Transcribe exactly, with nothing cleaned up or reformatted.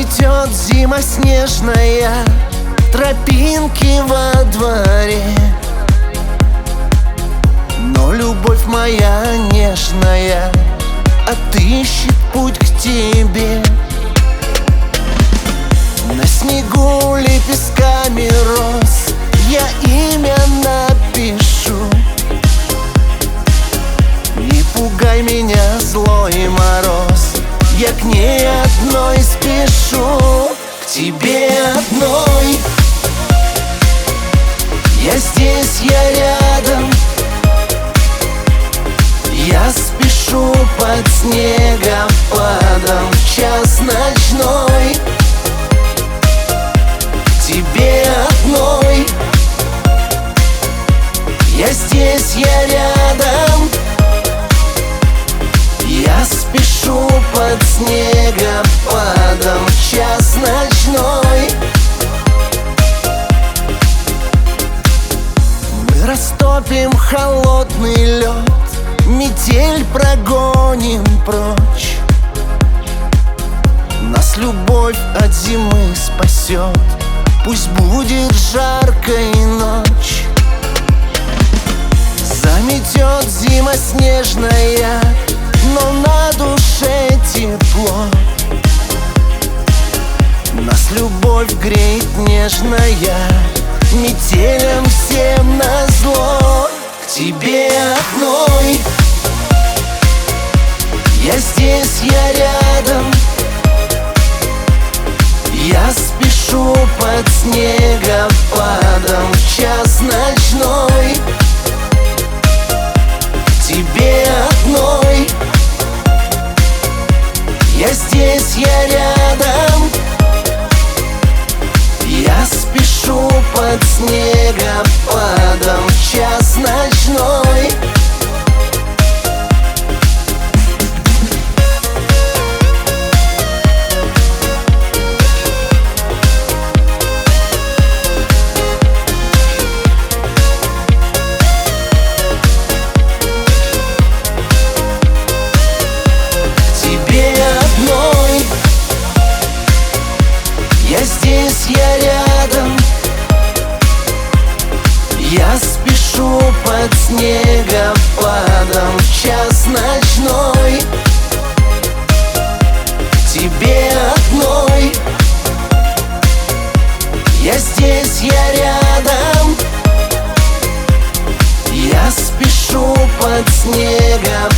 Заметет зима снежная тропинки во дворе, но любовь моя нежная отыщет путь к тебе. На снегу лепестками роз я имя напишу. Не пугай меня, злой мороз, я к ней одной спешу. К тебе одной. Я здесь, я рядом. Я спешу под снегопадом в час ночной. К тебе одной. Я здесь, я рядом. Я спешу под снегопадом в час ночной. Мы растопим холодный лед, метель прогоним прочь. Нас любовь от зимы спасет, пусть будет жаркой ночь. Заметет зима снежная, но на душе тепло. Нас любовь греет нежная, метелям всем назло. К тебе одной. Я здесь, я рядом. Я спешу под снегопадом в час ночной. К тебе одной. Я здесь, я рядом. Я спешу под снегопадом в час ночной. Я здесь, я рядом. Я спешу под снегопадом в час ночной. К тебе одной. Я здесь, я рядом. Я спешу под снегопадом